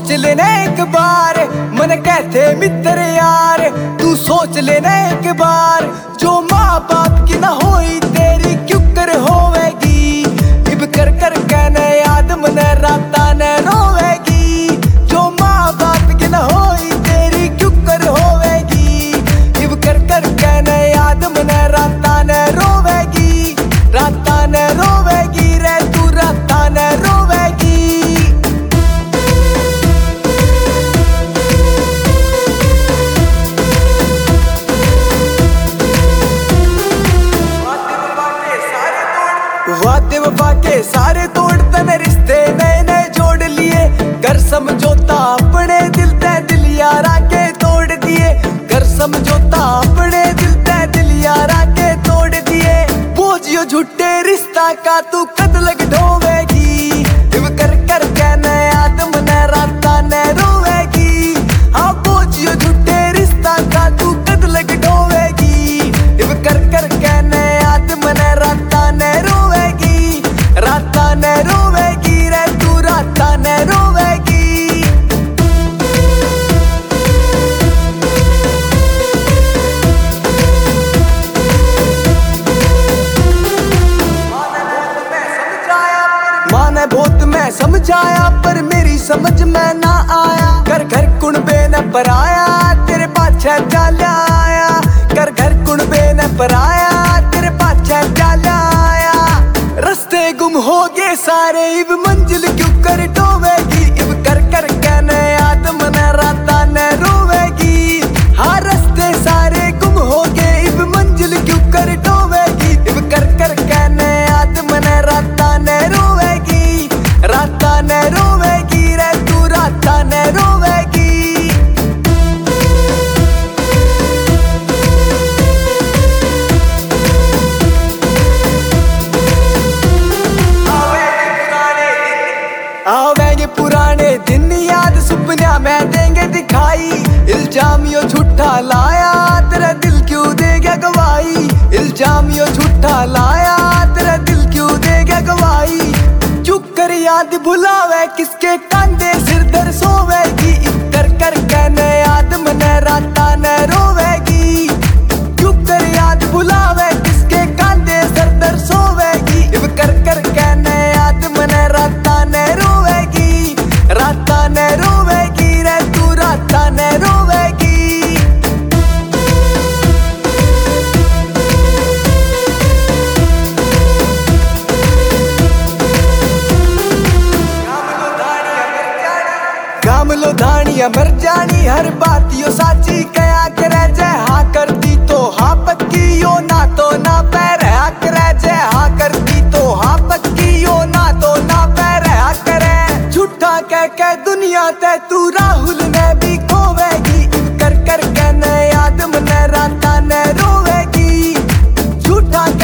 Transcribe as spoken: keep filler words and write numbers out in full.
सोच लेना एक बार, मन कहते मित्र यार, तू सोच लेना एक बार, जो माँ बाप की ना होई तेरी क्यों कर होवेगी। इब कर कर कहने याद मन राता न रोवेगी, जो माँ बाप की ना होई तेरी क्यों कर होवेगी। इब कर कर कहने याद मन राता न रोवेगी, राता न रोवेगी रे तू राता न रोवेगी। वादे वफा के सारे तोड़ तने रिश्ते नए नए जोड़ लिए, कर समझौता अपने दिल ते दिल यारा के तोड़ दिए, कर समझौता अपने दिल ते दिल यारा के तोड़ दिए। बोझियो झूठे रिश्ता का तू कद लग ढोवेगी, इब कर कर कहने आदम न राता न रोवेगी। हाँ बोझियो झूठे रिश्ता का तू कद लग ढोवेगी, इब कर कर कहने आदम न राता न रोवेगी, राता न रोवेगी रे तू राता न रोवेगी। माँ ने बहुत मैं समझाया पर मेरी समझ में ना आया, कर घर कुणबे न पराया तेरे पाछे चाल्या आया, कर घर कुणबे न पराया तेरे पाछे चाल्या आया। रस्ते गुम हो गए सारे इब मंजिल क्यों कर डोवेगी, इब कर कर कहने आदम न राता न रोवेगी। हाँ रस्ते सारे गुम हो गए इब मंजिल क्यों कर डोवेगी, इब कर कर कहने आदम न राता न रोवेगी, राता न रोवेगी रे तू राता न रोवेगी। आवेंगे पुराने दिन याद सुपना में देंगे दिखाई, इल्जाम यो झूठा लाया तेरा दिल क्यों देगा गवाही, इल्जाम यो झूठा लाया तेरा दिल क्यों देगा गवाही। चुप कर याद भुलावे किसके कांधे सिर दर सोवेगी, कर कर कहने याद मन राता न रोवेगी। चुप कर याद भुलावे किसके कांधे सिर दर सोवेगी, इब कर कर कहने याद मन राता न रोवेगी, राता न रोवेगी रे तू राता न रोवेगी। गाम लो धानिया मर जानी हर बात यो साची कया करे जय। हाँ करती तो हाँ पक्की यो ना तो ना पैर हा करे जय। हाँ करती तो हाँ पक्की यो ना तो ना पैर हा करे। झूठा कह कह दुनिया ते तू राहुल ने भी खोवेगी, इब कर कर कहने आदम न राता न रोवेगी। झूठा